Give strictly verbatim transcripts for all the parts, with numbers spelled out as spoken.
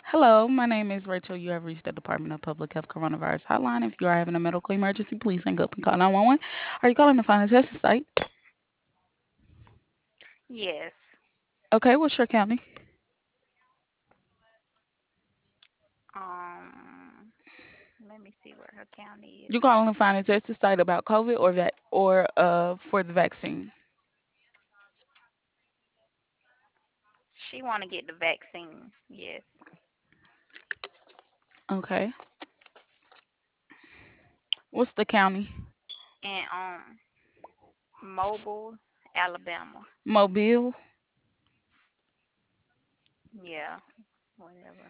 Hello, my name is Rachel. You have reached the Department of Public Health Coronavirus Hotline. If you are having a medical emergency, please hang up and call nine one one. Are you calling to find a testing site? Yes. Okay, what's your county? Um, Let me see where her county is. You calling to find a testing site about COVID or vac or uh for the vaccine? She want to get the vaccine. Yes. Okay. What's the county? And um, Mobile, Alabama. Mobile. Yeah. Whatever.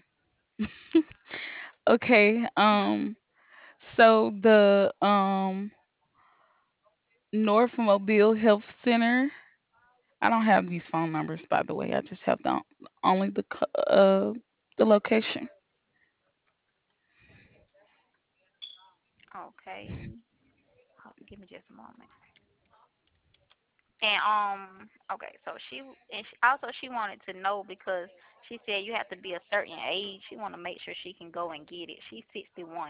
Okay. Um. So the um North Mobile Health Center. I don't have these phone numbers, by the way. I just have the only the co- uh the location. Okay. Hold- Give me just a moment. And um, okay. So she and she, also she wanted to know because she said you have to be a certain age. She want to make sure she can go and get it. She's sixty-one.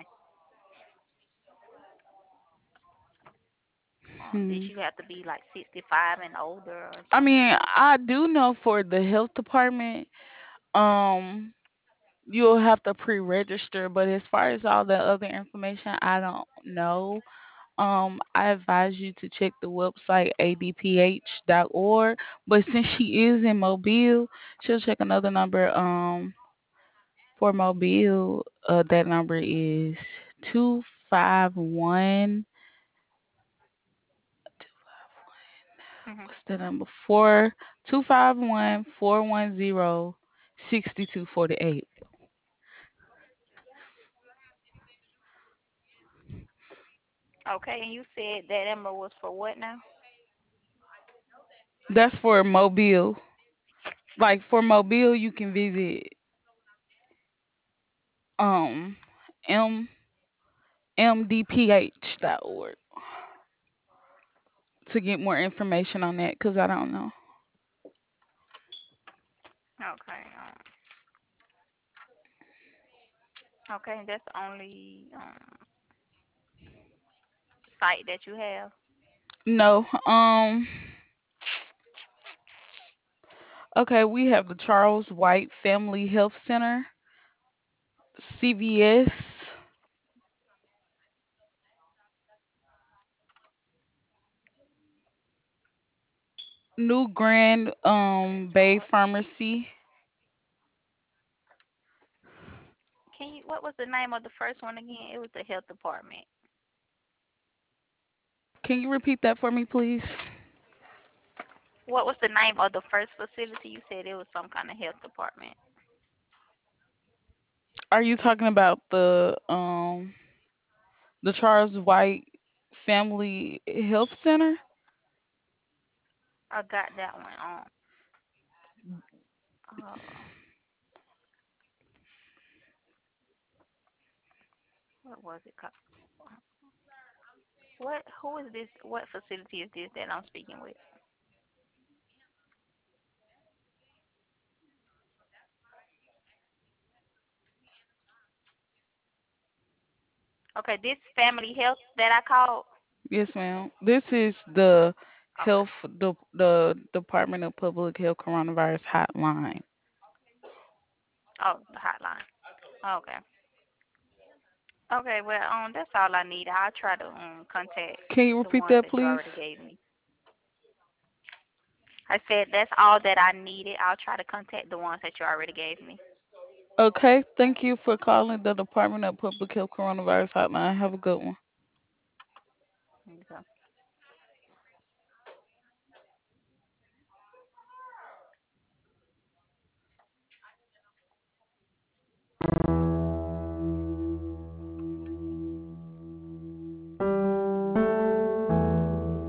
Um, did Hmm. you have to be like sixty-five and older or I something? mean, I do know for the health department, um, you'll have to pre-register, but as far as all the other information, I don't know. Um, I advise you to check the website a d p h dot org, but since she is in Mobile, she'll check another number. Um, for Mobile, uh, that number is two five one. Mhm. What's the number? Four two five one four one zero sixty two forty eight. Okay, and you said that number was for what now? That's for Mobile. Like for Mobile, you can visit um m mdph dot org to get more information on that because I don't know. Okay. Um, okay, that's the only um site that you have. No. Um. Okay, we have the Charles White Family Health Center, C V S, New Grand um Bay Pharmacy. Can you? What was the name of the first one again? It was the health department. Can you repeat that for me, please? What was the name of the first facility? You said it was some kind of health department. Are you talking about the um the Charles White Family Health Center? I got that one on. Uh, what was it called? What? Who is this? What facility is this that I'm speaking with? Okay, this family health that I called. Yes, ma'am. This is the Okay. health the the Department of Public Health Coronavirus Hotline. Oh, the hotline. Okay. Okay. Well, um, that's all I need. I'll try to um contact Can you the repeat ones that, that you already please? gave me. I said that's all that I needed. I'll try to contact the ones that you already gave me. Okay. Thank you for calling the Department of Public Health Coronavirus Hotline. Have a good one.